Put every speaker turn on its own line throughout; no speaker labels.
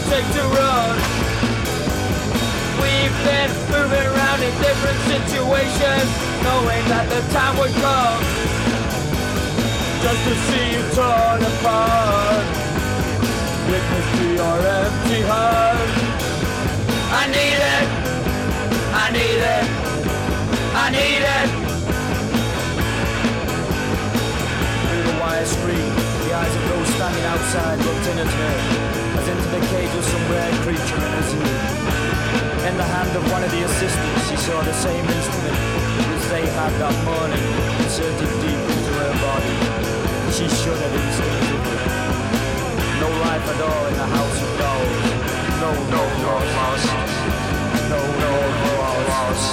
take to run. We've been moving around in different situations, knowing that the time would come just to see you torn apart. Witness to your empty heart. I need it, I need it, I need it. Through the wire screen, the eyes of those standing outside looked in at her, as into the cage of some rare creature in a zoo. In the hand of one of the assistants, she saw the same instrument which they had that morning, inserted deep into her body. She shuddered instinctively. No life at all in the house of dolls. No, no, no, lost. No, no, no, lost.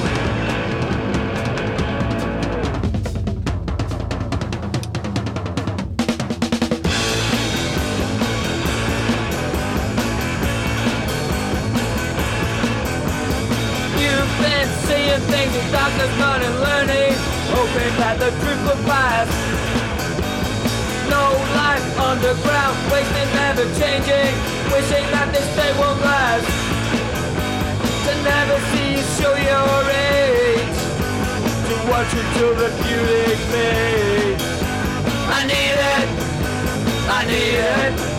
Seeing things in darkness, not in learning, hoping that the truth will pass. No life underground, wasting, never changing, wishing that this day won't last. To never see you show your age, to watch until the beauty fades. I need it, I need it.